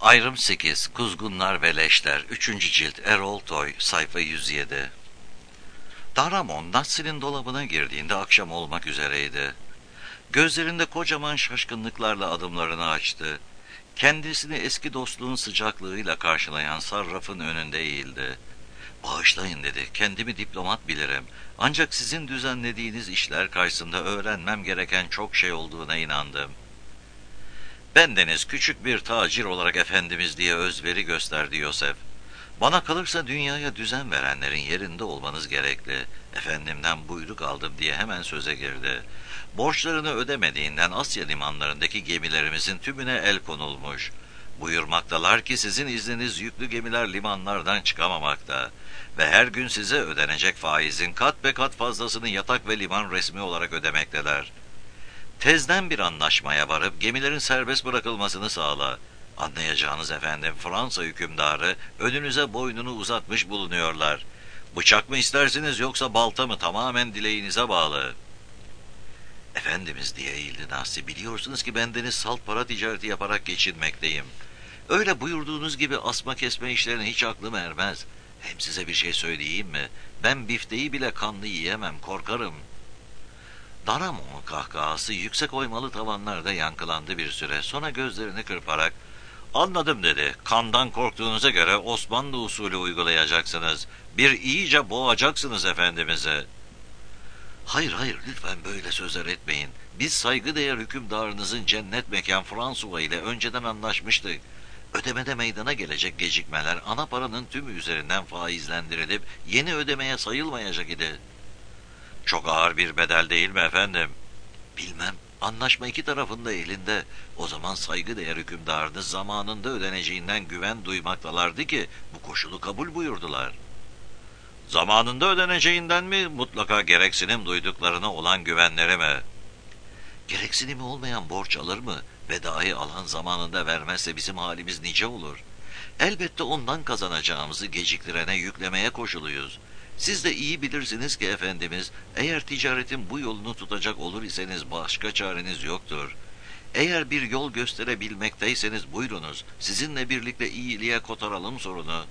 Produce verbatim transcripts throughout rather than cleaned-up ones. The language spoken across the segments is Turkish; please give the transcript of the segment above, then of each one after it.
Ayrım sekiz. Kuzgunlar ve Leşler. üçüncü cilt. Erol Toy. Sayfa yüz yedi. Daramon, Nassi'nin dolabına girdiğinde akşam olmak üzereydi. Gözlerinde kocaman şaşkınlıklarla adımlarını açtı. Kendisini eski dostluğun sıcaklığıyla karşılayan sarrafın önünde eğildi. "Bağışlayın," dedi. "Kendimi diplomat bilirim. Ancak sizin düzenlediğiniz işler karşısında öğrenmem gereken çok şey olduğuna inandım." "Bendeniz küçük bir tacir olarak efendimiz," diye özveri gösterdi Yosef. "Bana kalırsa dünyaya düzen verenlerin yerinde olmanız gerekli. Efendimden buyruk aldım," diye hemen söze girdi. "Borçlarını ödemediğinden Asya limanlarındaki gemilerimizin tümüne el konulmuş. Buyurmaktalar ki sizin izniniz yüklü gemiler limanlardan çıkamamakta ve her gün size ödenecek faizin kat be kat fazlasını yatak ve liman resmi olarak ödemekteler. Tezden bir anlaşmaya varıp gemilerin serbest bırakılmasını sağla. Anlayacağınız efendim, Fransa hükümdarı önünüze boynunu uzatmış bulunuyorlar. Bıçak mı istersiniz yoksa balta mı, tamamen dileğinize bağlı." "Efendimiz," diye eğildi Nassi, "biliyorsunuz ki bendeniz salt para ticareti yaparak geçinmekteyim. Öyle buyurduğunuz gibi asma kesme işlerine hiç aklım ermez. Hem size bir şey söyleyeyim mi? Ben bifteyi bile kanlı yiyemem, korkarım." Daramon'un kahkahası yüksek oymalı tavanlarda yankılandı bir süre. Sonra gözlerini kırparak, "Anladım," dedi. "Kandan korktuğunuza göre Osmanlı usulü uygulayacaksınız. Bir iyice boğacaksınız efendimizi." "Hayır hayır, lütfen böyle sözler etmeyin. Biz saygıdeğer hükümdarınızın cennet mekan Fransuva ile önceden anlaşmıştık. Ödemede meydana gelecek gecikmeler ana paranın tümü üzerinden faizlendirilip yeni ödemeye sayılmayacak idi." "Çok ağır bir bedel değil mi efendim?" "Bilmem. Anlaşma iki tarafın da elinde. O zaman saygıdeğer hükümdarınız zamanında ödeneceğinden güven duymaktalardı ki bu koşulu kabul buyurdular." "Zamanında ödeneceğinden mi, mutlaka gereksinim duyduklarına olan güvenleri mi?" "Gereksinimi olmayan borç alır mı? Ve dahi alan zamanında vermezse bizim halimiz nice olur. Elbette ondan kazanacağımızı geciktirene yüklemeye koşuluyuz. Siz de iyi bilirsiniz ki efendimiz, eğer ticaretin bu yolunu tutacak olur iseniz başka çareniz yoktur. Eğer bir yol gösterebilmekteyseniz buyurunuz, sizinle birlikte iyiliğe kotaralım sorunu."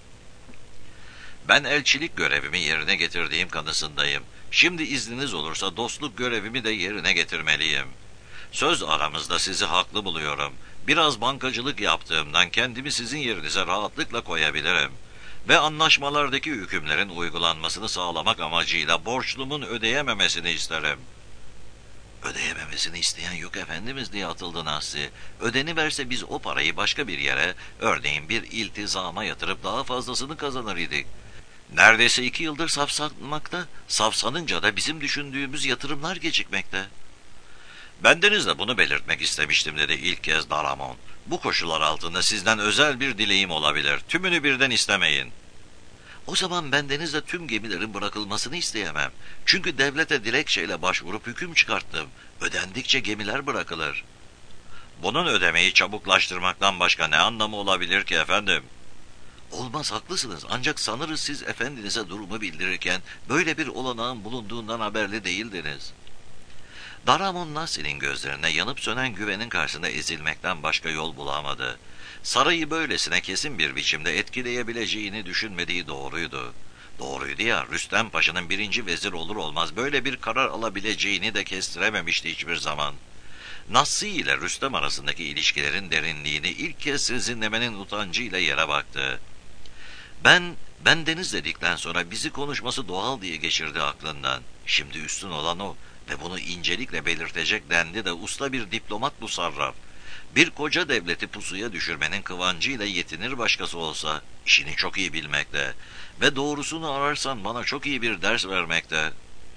"Ben elçilik görevimi yerine getirdiğim kanısındayım. Şimdi izniniz olursa dostluk görevimi de yerine getirmeliyim. Söz aramızda sizi haklı buluyorum. Biraz bankacılık yaptığımdan kendimi sizin yerinize rahatlıkla koyabilirim. Ve anlaşmalardaki hükümlerin uygulanmasını sağlamak amacıyla borçlumun ödeyememesini isterim." "Ödeyememesini isteyen yok efendimiz," diye atıldı Nassi. "Ödeniverse biz o parayı başka bir yere, örneğin bir iltizama yatırıp daha fazlasını kazanır idik. Neredeyse iki yıldır safsanmakta, safsanınca da bizim düşündüğümüz yatırımlar gecikmekte." "Bendenizle bunu belirtmek istemiştim," dedi ilk kez Daramon. "Bu koşullar altında sizden özel bir dileğim olabilir. Tümünü birden istemeyin." "O zaman bendenizle tüm gemilerin bırakılmasını isteyemem. Çünkü devlete dilekçeyle başvurup hüküm çıkarttım. Ödendikçe gemiler bırakılır." "Bunun ödemeyi çabuklaştırmaktan başka ne anlamı olabilir ki efendim?" "Olmaz, haklısınız. Ancak sanırız siz efendinize durumu bildirirken böyle bir olanağın bulunduğundan haberli değildiniz." Daramon Nassi'nin gözlerine yanıp sönen güvenin karşısında ezilmekten başka yol bulamadı. Sarayı böylesine kesin bir biçimde etkileyebileceğini düşünmediği doğruydu. Doğruydu ya, Rüstem Paşa'nın birinci vezir olur olmaz böyle bir karar alabileceğini de kestirememişti hiçbir zaman. Nassi ile Rüstem arasındaki ilişkilerin derinliğini ilk kez sezinlemenin utancıyla yere baktı. Ben, ben Deniz dedikten sonra bizi konuşması doğal diye geçirdi aklından. Şimdi üstün olan o ve bunu incelikle belirtecek dendi de usta bir diplomat bu sarraf. Bir koca devleti pusuya düşürmenin kıvancıyla yetinir başkası olsa, işini çok iyi bilmekte ve doğrusunu ararsan bana çok iyi bir ders vermekte."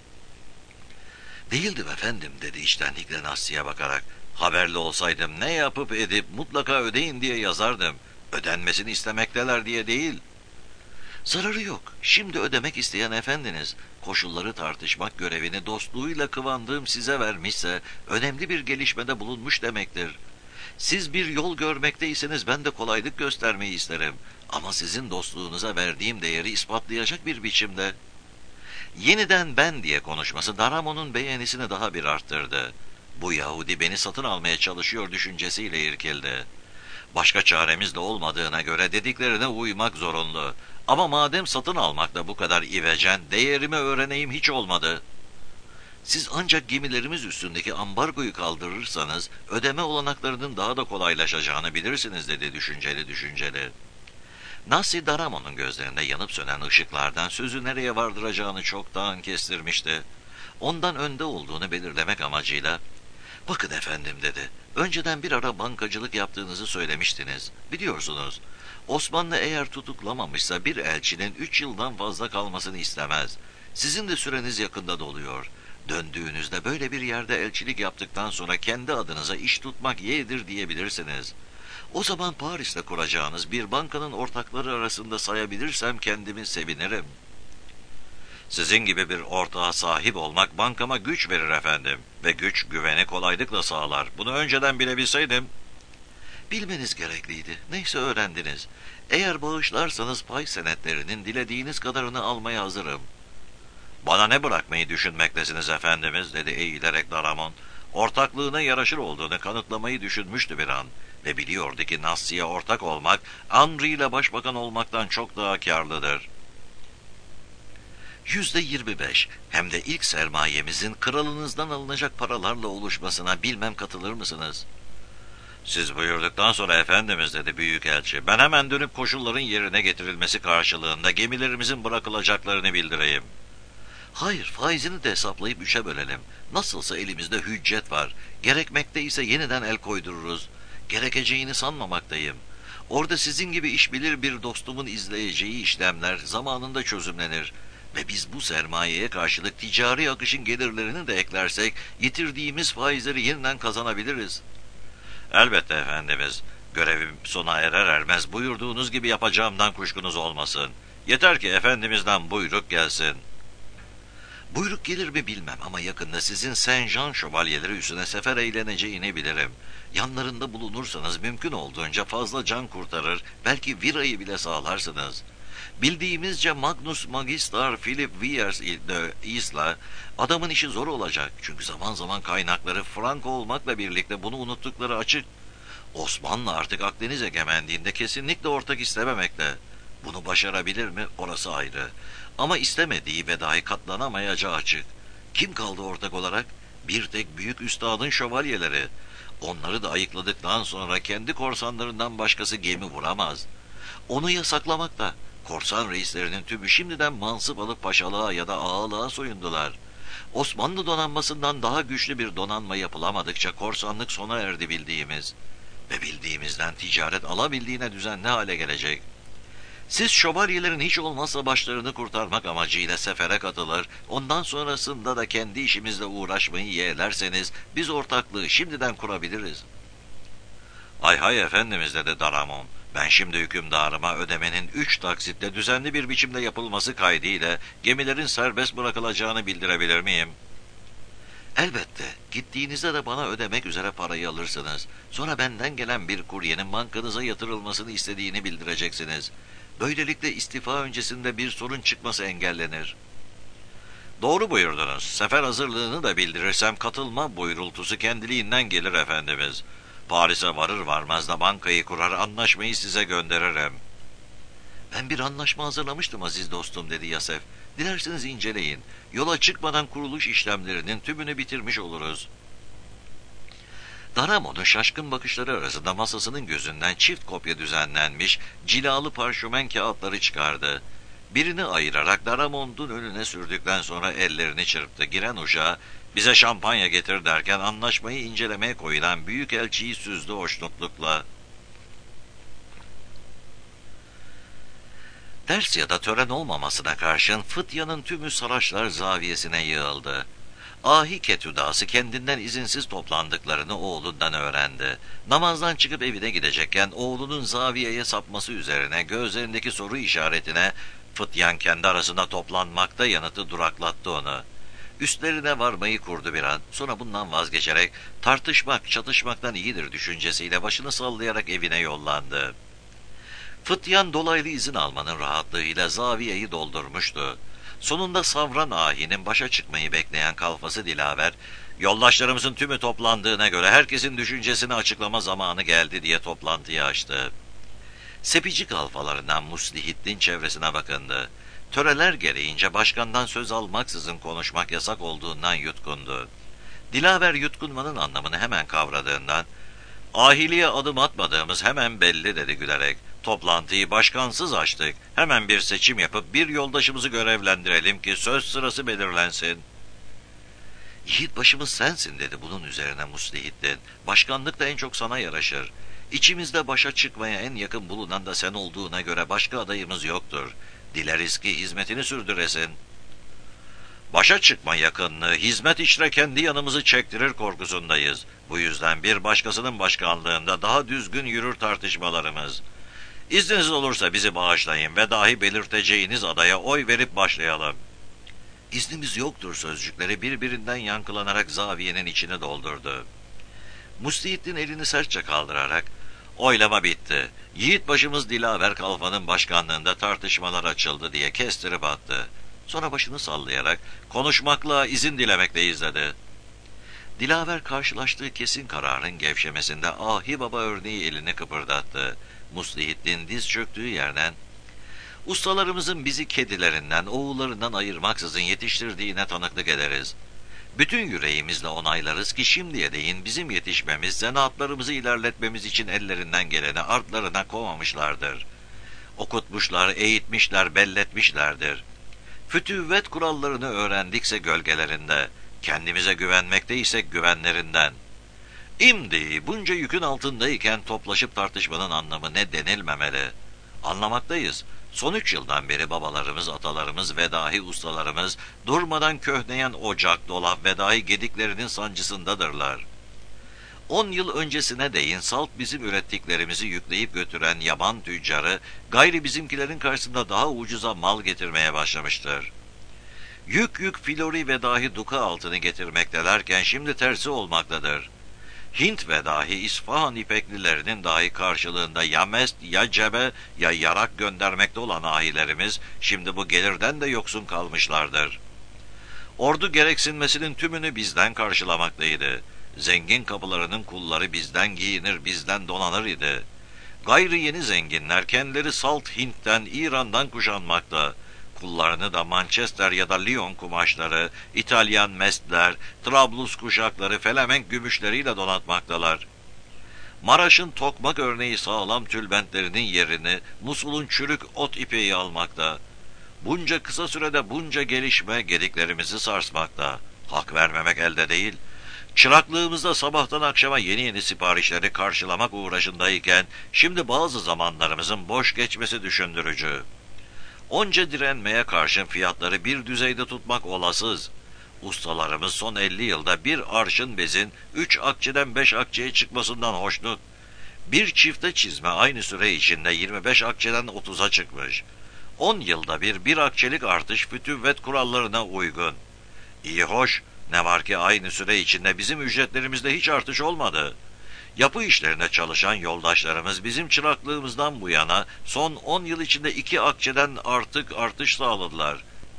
"Değildim efendim," dedi içtenlikle Nassi'ye bakarak. "Haberli olsaydım ne yapıp edip mutlaka ödeyin diye yazardım. Ödenmesini istemekteler diye değil." "Zararı yok. Şimdi ödemek isteyen efendiniz, koşulları tartışmak görevini dostluğuyla kıvandığım size vermişse, önemli bir gelişmede bulunmuş demektir. Siz bir yol görmekteyseniz ben de kolaylık göstermeyi isterim. Ama sizin dostluğunuza verdiğim değeri ispatlayacak bir biçimde." Yeniden "ben" diye konuşması Daramon'un beğenisini daha bir arttırdı. Bu Yahudi beni satın almaya çalışıyor düşüncesiyle irkildi. Başka çaremiz de olmadığına göre dediklerine uymak zorunlu. Ama madem satın almakta bu kadar ivecen, değerimi öğreneyim hiç olmadı. Siz ancak gemilerimiz üstündeki ambargoyu kaldırırsanız ödeme olanaklarının daha da kolaylaşacağını bilirsiniz dedi düşünceli düşünceli. Nasi Daramon'un gözlerinde yanıp sönen ışıklardan sözü nereye vardıracağını çoktan kestirmişti. Ondan önde olduğunu belirlemek amacıyla, "Bakın efendim," dedi, "önceden bir ara bankacılık yaptığınızı söylemiştiniz. Biliyorsunuz, Osmanlı eğer tutuklamamışsa bir elçinin üç yıldan fazla kalmasını istemez. Sizin de süreniz yakında doluyor. Döndüğünüzde böyle bir yerde elçilik yaptıktan sonra kendi adınıza iş tutmak yeğdir diyebilirsiniz. O zaman Paris'te kuracağınız bir bankanın ortakları arasında sayabilirsem kendimi sevinirim." "Sizin gibi bir ortağa sahip olmak bankama güç verir efendim ve güç güveni kolaylıkla sağlar. Bunu önceden bilebilseydim." "Bilmeniz gerekliydi. Neyse öğrendiniz. Eğer bağışlarsanız pay senetlerinin dilediğiniz kadarını almaya hazırım." "Bana ne bırakmayı düşünmektesiniz efendimiz?" dedi eğilerek Daramon. Ortaklığına yaraşır olduğunu kanıtlamayı düşünmüştü bir an ve biliyordu ki Nassi'ye ortak olmak, Henri ile başbakan olmaktan çok daha kârlıdır. Yüzde yirmi beş, hem de ilk sermayemizin kralınızdan alınacak paralarla oluşmasına bilmem katılır mısınız? "Siz buyurduktan sonra efendimiz," dedi büyükelçi, "ben hemen dönüp koşulların yerine getirilmesi karşılığında gemilerimizin bırakılacaklarını bildireyim." "Hayır, faizini de hesaplayıp üçe bölelim. Nasılsa elimizde hüccet var. Gerekmekte ise yeniden el koydururuz. Gerekeceğini sanmamaktayım. Orada sizin gibi işbilir bir dostumun izleyeceği işlemler zamanında çözümlenir. Ve biz bu sermayeye karşılık ticari akışın gelirlerini de eklersek yitirdiğimiz faizleri yeniden kazanabiliriz." "Elbette efendimiz. Görevim sona erer ermez buyurduğunuz gibi yapacağımdan kuşkunuz olmasın. Yeter ki efendimizden buyruk gelsin." "Buyruk gelir mi bilmem ama yakında sizin Saint Jean şövalyeleri üstüne sefer eğleneceğini bilirim. Yanlarında bulunursanız mümkün olduğunca fazla can kurtarır, belki virayı bile sağlarsınız. Bildiğimizce Magnus Magistar Philip Viers de Isla, adamın işi zor olacak. Çünkü zaman zaman kaynakları Franco olmakla birlikte bunu unuttukları açık. Osmanlı artık Akdeniz egemenliğinde kesinlikle ortak istememekte. Bunu başarabilir mi? Orası ayrı. Ama istemediği ve dahi katlanamayacağı açık. Kim kaldı ortak olarak? Bir tek büyük üstadın şövalyeleri. Onları da ayıkladıktan sonra kendi korsanlarından başkası gemi vuramaz. Onu yasaklamakta. Korsan reislerinin tümü şimdiden mansıp alıp paşalığa ya da ağalığa soyundular. Osmanlı donanmasından daha güçlü bir donanma yapılamadıkça korsanlık sona erdi bildiğimiz. Ve bildiğimizden ticaret alabildiğine düzenli hale gelecek. Siz şövalyelerin hiç olmazsa başlarını kurtarmak amacıyla sefere katılır, ondan sonrasında da kendi işimizle uğraşmayı yeğlerseniz biz ortaklığı şimdiden kurabiliriz." "Hay hay efendimiz," dedi Daramon. "Ben şimdi hükümdarıma ödemenin üç taksitle düzenli bir biçimde yapılması kaydıyla gemilerin serbest bırakılacağını bildirebilir miyim?" "Elbette. Gittiğinizde de bana ödemek üzere parayı alırsınız. Sonra benden gelen bir kuryenin bankanıza yatırılmasını istediğini bildireceksiniz. Böylelikle istifa öncesinde bir sorun çıkması engellenir." "Doğru buyurdunuz. Sefer hazırlığını da bildirirsem katılma buyrultusu kendiliğinden gelir efendimiz. Paris'e varır varmaz da bankayı kurar, anlaşmayı size gönderirim." "Ben bir anlaşma hazırlamıştım aziz dostum," dedi Yasef. "Dilerseniz inceleyin. Yola çıkmadan kuruluş işlemlerinin tümünü bitirmiş oluruz." Daramon'un şaşkın bakışları arasında masasının gözünden çift kopya düzenlenmiş cilalı parşömen kağıtları çıkardı. Birini ayırarak Daramon'un önüne sürdükten sonra ellerini çırptı. Giren uşağa "Bize şampanya getir," derken anlaşmayı incelemeye koyulan büyükelçiyi süzdü hoşnutlukla. Ders ya da tören olmamasına karşın fıtyanın tümü Saraçlar zaviyesine yığıldı. Ahi Ketüdası kendinden izinsiz toplandıklarını oğlundan öğrendi. Namazdan çıkıp evine gidecekken oğlunun zaviyeye sapması üzerine gözlerindeki soru işaretine fıtyan kendi arasında toplanmakta yanıtı duraklattı onu. Üstlerine varmayı kurdu bir an, sonra bundan vazgeçerek tartışmak çatışmaktan iyidir düşüncesiyle başını sallayarak evine yollandı. Fıtyan dolaylı izin almanın rahatlığıyla zaviyeyi doldurmuştu. Sonunda savran ahinin başa çıkmayı bekleyen kalfası Dilaver, Yoldaşlarımızın tümü toplandığına göre herkesin düşüncesini açıklama zamanı geldi diye toplantıyı açtı. Sepici kalfalarından Muslihittin çevresine bakındı. Töreler gereğince başkandan söz almaksızın konuşmak yasak olduğundan yutkundu. Dilaver yutkunmanın anlamını hemen kavradığından, "Ahiliye adım atmadığımız hemen belli," dedi gülerek. "Toplantıyı başkansız açtık. Hemen bir seçim yapıp bir yoldaşımızı görevlendirelim ki söz sırası belirlensin." "Yiğit başımız sensin," dedi bunun üzerine Muslihittin. "Başkanlık da en çok sana yaraşır. İçimizde başa çıkmaya en yakın bulunan da sen olduğuna göre başka adayımız yoktur. Dileriz ki hizmetini sürdüresin." "Başa çıkma yakınlığı, hizmet işre kendi yanımızı çektirir korkusundayız. Bu yüzden bir başkasının başkanlığında daha düzgün yürür tartışmalarımız. İzniniz olursa bizi bağışlayın ve dahi belirteceğiniz adaya oy verip başlayalım." "İznimiz yoktur," sözcükleri birbirinden yankılanarak zaviyenin içini doldurdu. Muslihittin elini sertçe kaldırarak, "Oylama bitti. Yiğit başımız Dilaver Kalfa'nın başkanlığında tartışmalar açıldı," diye kestirip attı. Sonra başını sallayarak, "Konuşmakla, izin dilemekle," dedi. Dilaver karşılaştığı kesin kararın gevşemesinde ahi baba örneği elini kıpırdattı. Muslihittin diz çöktüğü yerden, "Ustalarımızın bizi kedilerinden, oğullarından ayırmaksızın yetiştirdiğine tanıklık ederiz. Bütün yüreğimizle onaylarız ki şimdiye değin bizim yetişmemiz, zanaatlarımızı ilerletmemiz için ellerinden geleni artlarına koymamışlardır. Okutmuşlar, eğitmişler, belletmişlerdir. Fütüvvet kurallarını öğrendikse gölgelerinde, kendimize güvenmekteysek güvenlerinden. İmdi bunca yükün altındayken toplaşıp tartışmanın anlamı ne denilmemeli. Anlamaktayız. Son üç yıldan beri babalarımız, atalarımız ve dahi ustalarımız durmadan köhneyen ocak, dolap ve dahi gediklerinin sancısındadırlar. On yıl öncesine değin salt bizim ürettiklerimizi yükleyip götüren yaban tüccarı, gayri bizimkilerin karşısında daha ucuza mal getirmeye başlamıştır. Yük yük filori ve dahi duka altını getirmektelerken şimdi tersi olmaktadır. Hint ve dahi İsfahan ipeklilerinin dahi karşılığında ya mest, ya cebe, ya yarak göndermekte olan ahilerimiz şimdi bu gelirden de yoksun kalmışlardır. Ordu gereksinmesinin tümünü bizden karşılamaktaydı. Zengin kapılarının kulları bizden giyinir, bizden donanır idi. Gayri yeni zenginler kendileri salt Hint'ten, İran'dan kuşanmakta. Kullarını da Manchester ya da Lyon kumaşları, İtalyan mestler, Trablus kuşakları, Felemenk gümüşleriyle donatmaktalar. Maraş'ın tokmak örneği sağlam tülbentlerinin yerini Musul'un çürük ot ipeği almakta. Bunca kısa sürede bunca gelişme gediklerimizi sarsmakta. Hak vermemek elde değil. Çıraklığımızda sabahtan akşama yeni yeni siparişleri karşılamak uğraşındayken şimdi bazı zamanlarımızın boş geçmesi düşündürücü. Onca direnmeye karşın fiyatları bir düzeyde tutmak olasız. Ustalarımız son elli yılda bir arşın bezin üç akçeden beş akçeye çıkmasından hoşnut. Bir çifte çizme aynı süre içinde yirmi beş akçeden otuza çıkmış. On yılda bir bir akçelik artış fütüvvet kurallarına uygun. İyi hoş, ne var ki aynı süre içinde bizim ücretlerimizde hiç artış olmadı. Yapı işlerinde çalışan yoldaşlarımız bizim çıraklığımızdan bu yana son on yıl içinde iki akçeden artık artış sağladılar.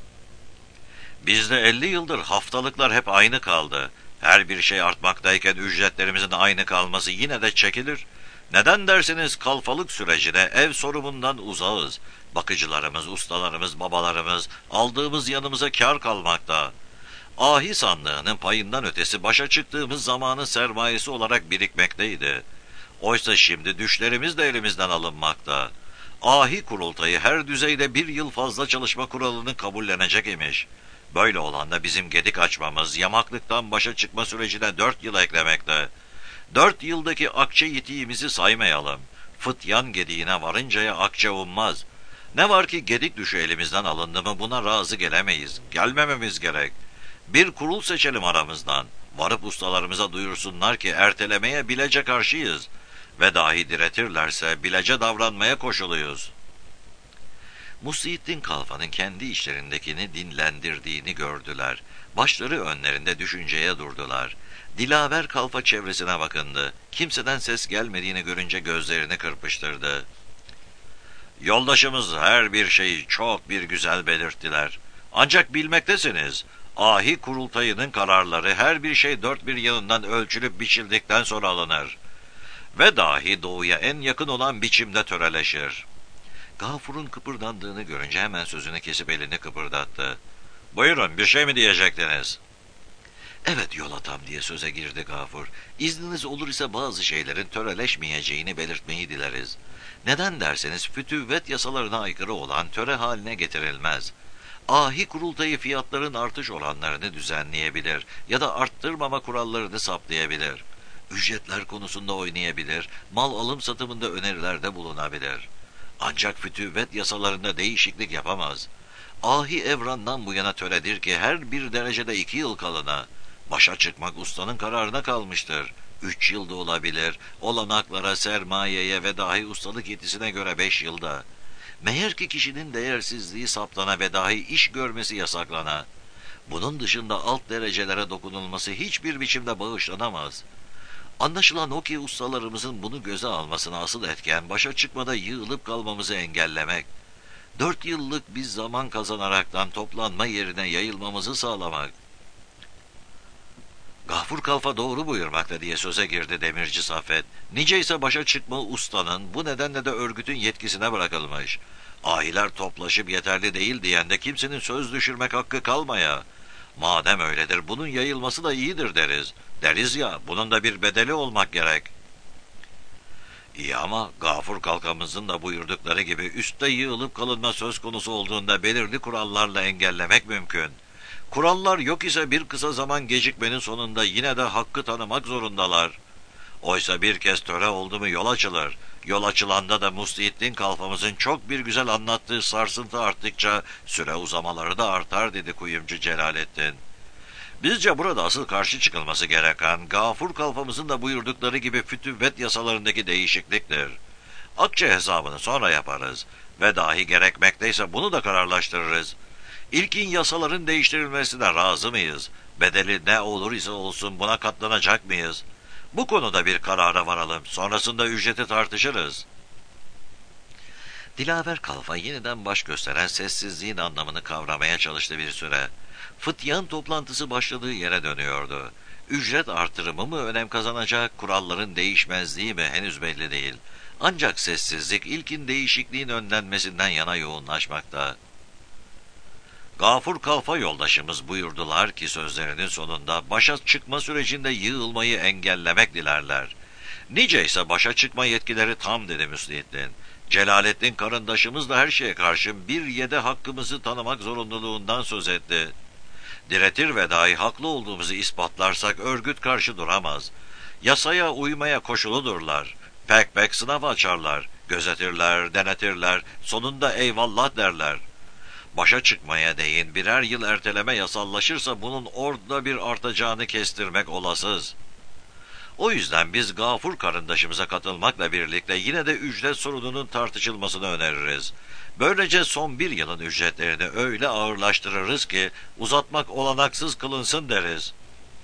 Bizde elli yıldır haftalıklar hep aynı kaldı. Her bir şey artmaktayken ücretlerimizin aynı kalması yine de çekilir. Neden derseniz kalfalık sürecine ev sorumundan uzağız. Bakıcılarımız, ustalarımız, babalarımız aldığımız yanımıza kâr kalmakta. Ahi sandığının payından ötesi başa çıktığımız zamanın sermayesi olarak birikmekteydi. Oysa şimdi düşlerimiz de elimizden alınmakta. Ahi kurultayı her düzeyde bir yıl fazla çalışma kuralını kabullenecek imiş. Böyle olan da bizim gedik açmamız, yamaklıktan başa çıkma sürecine dört yıl eklemekte. Dört yıldaki akçe yitiğimizi saymayalım. Fıtyan gediğine varıncaya akçe ummaz. Ne var ki gedik düşü elimizden alındı mı buna razı gelemeyiz. Gelmememiz gerek. Bir kurul seçelim aramızdan. Varıp ustalarımıza duyursunlar ki ertelemeye bilece karşıyız. Ve dahi diretirlerse bilece davranmaya koşuluyuz. Muslihittin Kalfa'nın kendi işlerindekini dinlendirdiğini gördüler. Başları önlerinde düşünceye durdular. Dilaver Kalfa çevresine bakındı. Kimseden ses gelmediğini görünce gözlerini kırpıştırdı. Yoldaşımız her bir şeyi çok bir güzel belirttiler. Ancak bilmektesiniz, Ahi kurultayının kararları her bir şey dört bir yanından ölçülüp biçildikten sonra alınır. Ve dahi doğuya en yakın olan biçimde töreleşir. Gafur'un kıpırdandığını görünce hemen sözünü kesip elini kıpırdattı. Buyurun, bir şey mi diyecektiniz? Evet Yolatam diye söze girdi Gafur. İzniniz olur ise bazı şeylerin töreleşmeyeceğini belirtmeyi dileriz. Neden derseniz fütüvvet yasalarına aykırı olan töre haline getirilmez. Ahi kurultayı fiyatların artış oranlarını düzenleyebilir ya da arttırmama kurallarını saptayabilir. Ücretler konusunda oynayabilir, mal alım satımında önerilerde bulunabilir. Ancak fütüvvet yasalarında değişiklik yapamaz. Ahi evrandan bu yana töredir ki her bir derecede iki yıl kalına. Başa çıkmak ustanın kararına kalmıştır. Üç yılda olabilir, olanaklara, sermayeye ve dahi ustalık yetisine göre beş yılda. Meğer ki kişinin değersizliği saptana ve dahi iş görmesi yasaklana. Bunun dışında alt derecelere dokunulması hiçbir biçimde bağışlanamaz. Anlaşılan o ki ustalarımızın bunu göze almasına asıl etken başa çıkmada yığılıp kalmamızı engellemek. Dört yıllık biz zaman kazanaraktan toplanma yerine yayılmamızı sağlamak. Gafur Kalfa doğru buyurmakta diye söze girdi Demirci Saffet. Nice ise başa çıkma ustanın bu nedenle de örgütün yetkisine bırakılmış. Ahiler toplaşıp yeterli değil diyen de kimsenin söz düşürmek hakkı kalmaya. Madem öyledir bunun yayılması da iyidir deriz. Deriz ya bunun da bir bedeli olmak gerek. İyi ama Gafur Kalkamızın da buyurdukları gibi üstte yığılıp kalınma söz konusu olduğunda belirli kurallarla engellemek mümkün. Kurallar yok ise bir kısa zaman gecikmenin sonunda yine de hakkı tanımak zorundalar. Oysa bir kez töre oldu mu yol açılır. Yol açılanda da Mustihiddin Kalfamızın çok bir güzel anlattığı sarsıntı arttıkça süre uzamaları da artar dedi kuyumcu Celalettin. Bizce burada asıl karşı çıkılması gereken Gafur Kalfamızın da buyurdukları gibi fütüvvet yasalarındaki değişikliktir. Akçe hesabını sonra yaparız ve dahi gerekmekteyse bunu da kararlaştırırız. İlkin yasaların değiştirilmesine razı mıyız? Bedeli ne olur ise olsun buna katlanacak mıyız? Bu konuda bir karara varalım. Sonrasında ücreti tartışırız. Dilaver Kalfa yeniden baş gösteren sessizliğin anlamını kavramaya çalıştı bir süre. Fıtyan toplantısı başladığı yere dönüyordu. Ücret artırımı mı önem kazanacak, kuralların değişmezliği mi henüz belli değil. Ancak sessizlik ilkin değişikliğin önlenmesinden yana yoğunlaşmakta. Gafur Kalfa yoldaşımız buyurdular ki sözlerinin sonunda başa çıkma sürecinde yığılmayı engellemek dilerler. Nice ise başa çıkma yetkileri tam dedi Müslihattin. Celalettin karındaşımız da her şeye karşın bir yede hakkımızı tanımak zorunluluğundan söz etti. Diretir ve dahi haklı olduğumuzu ispatlarsak örgüt karşı duramaz. Yasaya uymaya koşuludurlar. Pek pek sınav açarlar, gözetirler, denetirler, sonunda eyvallah derler. Başa çıkmaya değin birer yıl erteleme yasallaşırsa bunun orada bir artacağını kestirmek olasız. O yüzden biz Gafur karındaşımıza katılmakla birlikte yine de ücret sorununun tartışılmasını öneririz. Böylece son bir yılın ücretlerini öyle ağırlaştırırız ki uzatmak olanaksız kılınsın deriz.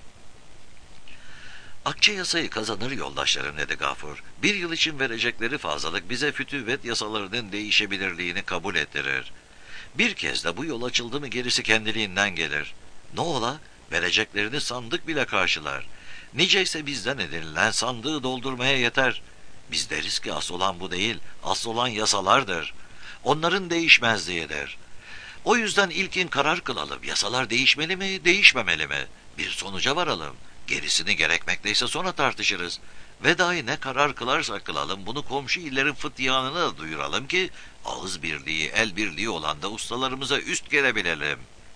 Akçe yasayı kazanır yoldaşlarım dedi Gafur. Bir yıl için verecekleri fazlalık bize fütüvvet yasalarının değişebilirliğini kabul ettirir. Bir kez de bu yol açıldı mı gerisi kendiliğinden gelir. Ne ola? Vereceklerini sandık bile karşılar. Niceyse bizden edinilen sandığı doldurmaya yeter. Biz deriz ki asıl olan bu değil, asıl olan yasalardır. Onların değişmezliğidir. O yüzden ilkin karar kılalım. Yasalar değişmeli mi, değişmemeli mi? Bir sonuca varalım. Gerisini gerekmekteyse sonra tartışırız. Ve dahi ne karar kılarsak kılalım bunu komşu illerin fıtyanına da duyuralım ki ağız birliği, el birliği olan da ustalarımıza üst gelebilelim.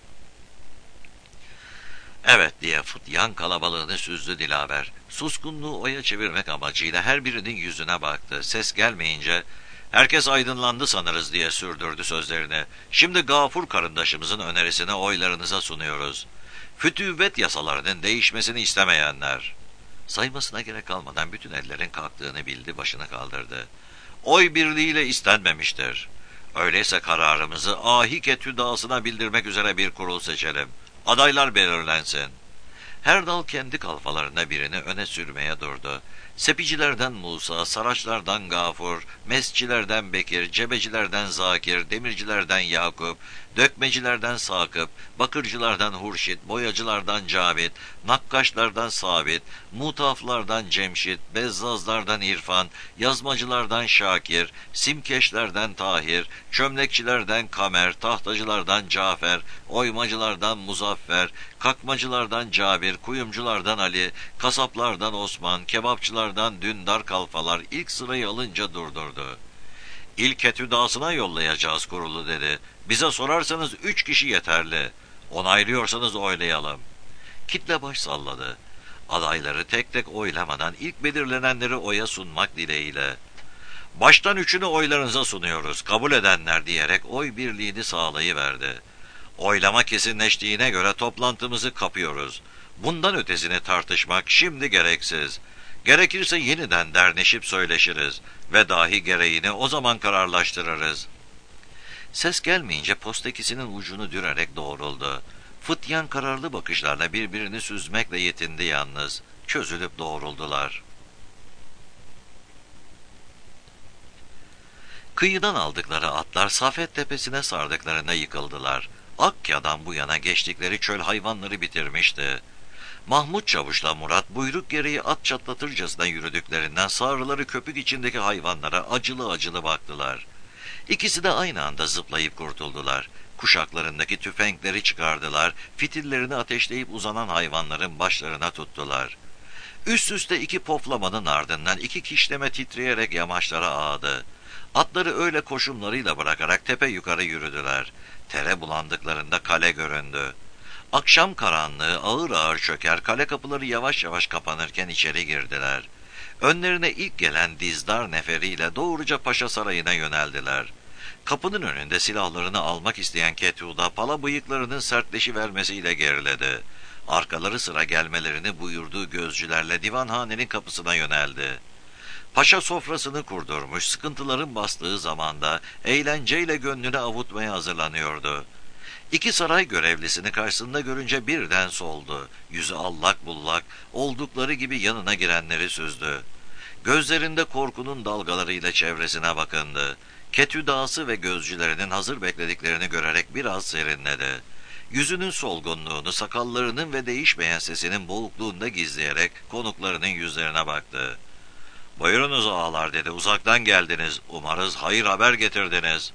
Evet diye fıtyan kalabalığını süzdü Dilaver. Suskunluğu oya çevirmek amacıyla her birinin yüzüne baktı. Ses gelmeyince herkes aydınlandı sanırız diye sürdürdü sözlerini. Şimdi Gafur karındaşımızın önerisini oylarınıza sunuyoruz. Fütüvvet yasalarının değişmesini istemeyenler. Saymasına gerek kalmadan bütün ellerin kalktığını bildi, başını kaldırdı. Oy birliğiyle istenmemiştir. Öyleyse kararımızı Ahike tüdasına bildirmek üzere bir kurul seçelim. Adaylar belirlensin. Her dal kendi kalfalarına birini öne sürmeye durdu. Sepicilerden Musa, Saraçlardan Gafur, Mescilerden Bekir, Cebecilerden Zakir, Demircilerden Yakup, Dökmecilerden Sakıp, Bakırcılardan Hurşit, Boyacılardan Cavit, Nakkaşlardan Sabit, Mutaflardan Cemşit, Bezzazlardan İrfan, Yazmacılardan Şakir, Simkeşlerden Tahir, Çömlekçilerden Kamer, Tahtacılardan Cafer, Oymacılardan Muzaffer, Kakmacılardan Cabir, Kuyumculardan Ali, Kasaplardan Osman, Kebapçılardan Dündar Kalfalar ilk sırayı alınca durdurdu. İlk etüdasına yollayacağız kurulu dedi. Bize sorarsanız üç kişi yeterli. Onaylıyorsanız oylayalım. Kitle baş salladı. Adayları tek tek oylamadan ilk belirlenenleri oya sunmak dileğiyle. Baştan üçünü oylarınıza sunuyoruz. Kabul edenler diyerek oy birliğini sağlayıverdi. Oylama kesinleştiğine göre toplantımızı kapıyoruz. Bundan ötesini tartışmak şimdi gereksiz. Gerekirse yeniden derneşip söyleşiriz ve dahi gereğini o zaman kararlaştırırız. Ses gelmeyince postekisinin ucunu dürerek doğruldu. Fıtyan kararlı bakışlarla birbirini süzmekle yetindi yalnız. Çözülüp doğruldular. Kıyıdan aldıkları atlar Safet tepesine sardıklarında yıkıldılar. Akka'dan bu yana geçtikleri çöl hayvanları bitirmişti. Mahmut Çavuş'la Murat buyruk gereği at çatlatırcasına yürüdüklerinden sağrıları köpük içindeki hayvanlara acılı acılı baktılar. İkisi de aynı anda zıplayıp kurtuldular. Kuşaklarındaki tüfekleri çıkardılar, fitillerini ateşleyip uzanan hayvanların başlarına tuttular. Üst üste iki poplamanın ardından iki kişleme titreyerek yamaçlara ağdı. Atları öyle koşumlarıyla bırakarak tepe yukarı yürüdüler. Tere bulandıklarında kale göründü. Akşam karanlığı ağır ağır çöker, kale kapıları yavaş yavaş kapanırken içeri girdiler. Önlerine ilk gelen dizdar neferiyle doğruca Paşa Sarayı'na yöneldiler. Kapının önünde silahlarını almak isteyen Ketuda, pala bıyıklarının sertleşivermesiyle geriledi. Arkaları sıra gelmelerini buyurduğu gözcülerle divanhanenin kapısına yöneldi. Paşa sofrasını kurdurmuş, sıkıntıların bastığı zamanda eğlenceyle gönlünü avutmaya hazırlanıyordu. İki saray görevlisini karşısında görünce birden soldu. Yüzü allak bullak, oldukları gibi yanına girenleri süzdü. Gözlerinde korkunun dalgalarıyla çevresine bakındı. Ketüdası ve gözcülerinin hazır beklediklerini görerek biraz serinledi. Yüzünün solgunluğunu, sakallarının ve değişmeyen sesinin boğukluğunda gizleyerek konuklarının yüzlerine baktı. "Buyurunuz ağalar" dedi, "uzaktan geldiniz. Umarız hayır haber getirdiniz."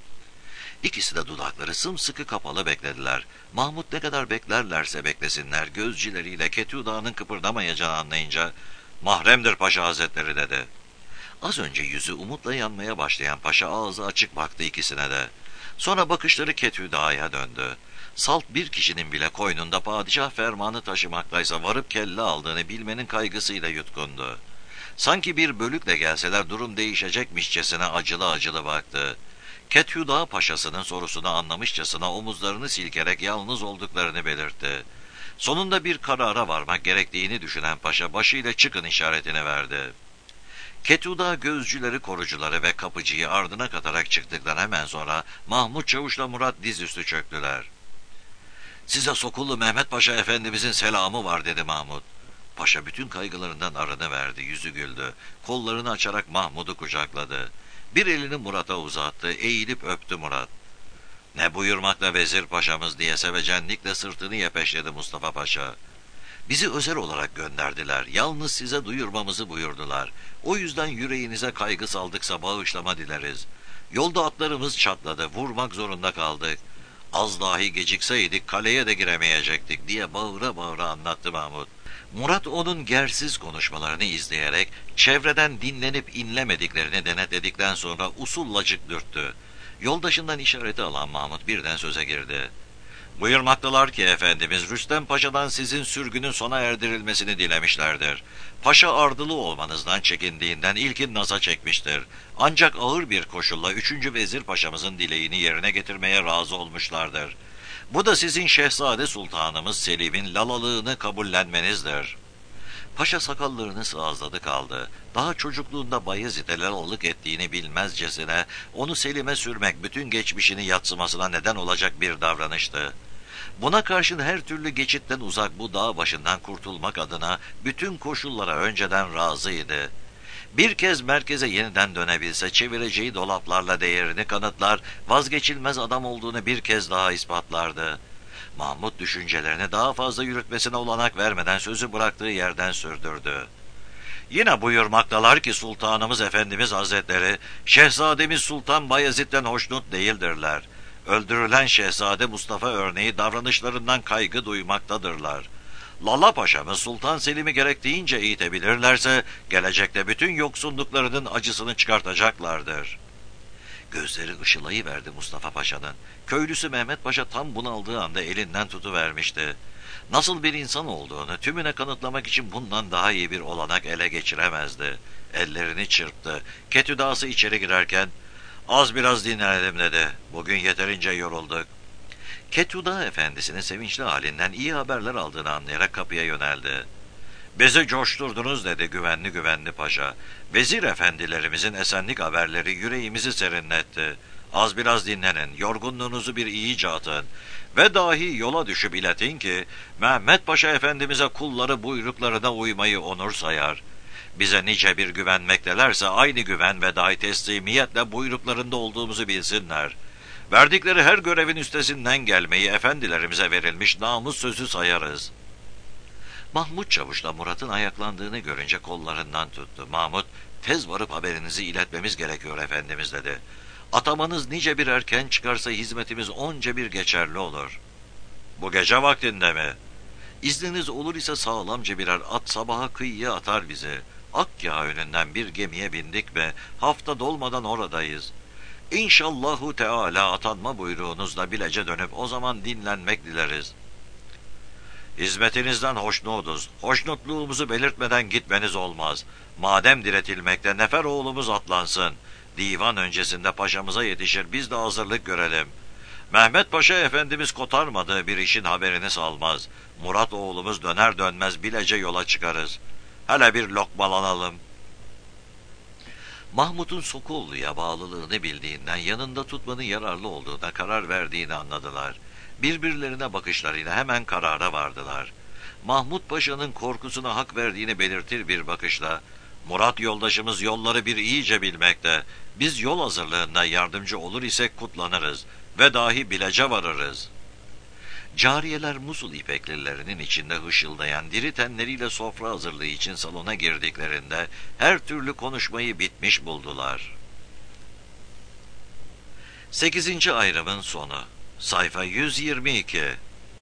İkisi de dudakları sımsıkı kapalı beklediler. Mahmut ne kadar beklerlerse beklesinler, gözcileriyle Ketuda'nın kıpırdamayacağını anlayınca, "Mahremdir Paşa Hazretleri" dedi. Az önce yüzü umutla yanmaya başlayan paşa ağzı açık baktı ikisine de. Sonra bakışları Ketuda'ya döndü. Salt bir kişinin bile koynunda padişah fermanı taşımaktaysa varıp kelle aldığını bilmenin kaygısıyla yutkundu. Sanki bir bölükle gelseler durum değişecekmişçesine acılı acılı baktı. Kethuda paşasının sorusunu anlamışçasına omuzlarını silkerek yalnız olduklarını belirtti. Sonunda bir karara varmak gerektiğini düşünen paşa başıyla çıkın işaretini verdi. Kethuda gözcüleri, korucuları ve kapıcıyı ardına katarak çıktıktan hemen sonra Mahmut Çavuş'la Murat dizüstü çöktüler. "Size Sokullu Mehmet Paşa Efendimizin selamı var" dedi Mahmut. Paşa bütün kaygılarından arınıverdi, yüzü güldü. Kollarını açarak Mahmud'u kucakladı. Bir elini Murat'a uzattı, eğilip öptü Murat. "Ne buyurmakla vezir paşamız" diye sevecenlikle sırtını yepeşledi Mustafa Paşa. "Bizi özel olarak gönderdiler, yalnız size duyurmamızı buyurdular. O yüzden yüreğinize kaygı saldıksa bağışlama dileriz. Yolda atlarımız çatladı, vurmak zorunda kaldık. Az dahi gecikseydik kaleye de giremeyecektik" diye bağıra bağıra anlattı Mahmut. Murat onun gersiz konuşmalarını izleyerek çevreden dinlenip inlemediklerini denetledikten sonra usullacık dürttü. Yoldaşından işareti alan Mahmut birden söze girdi. "Buyurmaktalar ki Efendimiz Rüstem Paşa'dan sizin sürgünün sona erdirilmesini dilemişlerdir. Paşa ardılı olmanızdan çekindiğinden ilkin naza çekmiştir. Ancak ağır bir koşulla üçüncü Vezir Paşa'mızın dileğini yerine getirmeye razı olmuşlardır. Bu da sizin Şehzade Sultanımız Selim'in lalalığını kabullenmenizdir." Paşa sakallarını sıvazladı kaldı. Daha çocukluğunda Bayezid'e lalalık ettiğini bilmezcesine onu Selim'e sürmek bütün geçmişini yadsımasına neden olacak bir davranıştı. Buna karşın her türlü geçitten uzak bu dağ başından kurtulmak adına bütün koşullara önceden razıydı. Bir kez merkeze yeniden dönebilse çevireceği dolaplarla değerini kanıtlar, vazgeçilmez adam olduğunu bir kez daha ispatlardı. Mahmut düşüncelerini daha fazla yürütmesine olanak vermeden sözü bıraktığı yerden sürdürdü. Yine buyurmaktalar ki Sultanımız Efendimiz Hazretleri, Şehzademiz Sultan Bayezid'den hoşnut değildirler. Öldürülen Şehzade Mustafa örneği davranışlarından kaygı duymaktadırlar. Lala Paşa'mız Sultan Selim'i gerektiğince eğitebilirlerse, gelecekte bütün yoksunluklarının acısını çıkartacaklardır. Gözleri ışılayıverdi Mustafa Paşa'nın. Köylüsü Mehmet Paşa tam bunaldığı anda elinden tutuvermişti. Nasıl bir insan olduğunu tümüne kanıtlamak için bundan daha iyi bir olanak ele geçiremezdi. Ellerini çırptı. Ketüdası içeri girerken, "Az biraz dinlenelim" dedi. "Bugün yeterince yorulduk." Ketüda efendisinin sevinçli halinden iyi haberler aldığını anlayarak kapıya yöneldi. "Bizi coşturdunuz" dedi güvenli güvenli paşa. "Vezir efendilerimizin esenlik haberleri yüreğimizi serinletti. Az biraz dinlenin, yorgunluğunuzu bir iyice atın ve dahi yola düşüp iletin ki Mehmet Paşa Efendimiz'e kulları buyruklarına uymayı onur sayar. Bize nice bir güvenmektelerse aynı güven ve dahi teslimiyetle buyruklarında olduğumuzu bilsinler. Verdikleri her görevin üstesinden gelmeyi efendilerimize verilmiş namus sözü sayarız." Mahmut Çavuş'la Murat'ın ayaklandığını görünce kollarından tuttu. Mahmut, "Tez varıp haberinizi iletmemiz gerekiyor efendimiz" dedi. "Atamanız nice bir erken çıkarsa hizmetimiz onca bir geçerli olur." "Bu gece vaktinde mi?" "İzniniz olur ise sağlamca birer at sabaha kıyıya atar bizi. Akkâ önünden bir gemiye bindik ve hafta dolmadan oradayız. İnşallahu Teala atanma buyruğunuzla bilece dönüp o zaman dinlenmek dileriz." "Hizmetinizden hoşnutuz. Hoşnutluğumuzu belirtmeden gitmeniz olmaz. Madem diretilmekte nefer oğlumuz atlansın. Divan öncesinde paşamıza yetişir biz de hazırlık görelim. Mehmet Paşa Efendimiz kotarmadığı bir işin haberini salmaz. Murat oğlumuz döner dönmez bilece yola çıkarız. Hele bir lokmalanalım." Mahmut'un Sokullu'ya bağlılığını bildiğinden yanında tutmanın yararlı olduğuna karar verdiğini anladılar. Birbirlerine bakışlarıyla hemen karara vardılar. Mahmut Paşa'nın korkusuna hak verdiğini belirtir bir bakışla, "Murat yoldaşımız yolları bir iyice bilmekte. Biz yol hazırlığında yardımcı olur isek kutlanırız ve dahi bilece varırız." Cariyeler Musul ipeklilerinin içinde hışıldayan diri tenleriyle sofra hazırlığı için salona girdiklerinde her türlü konuşmayı bitmiş buldular. Sekizinci ayrımın sonu. Sayfa yüz yirmi iki.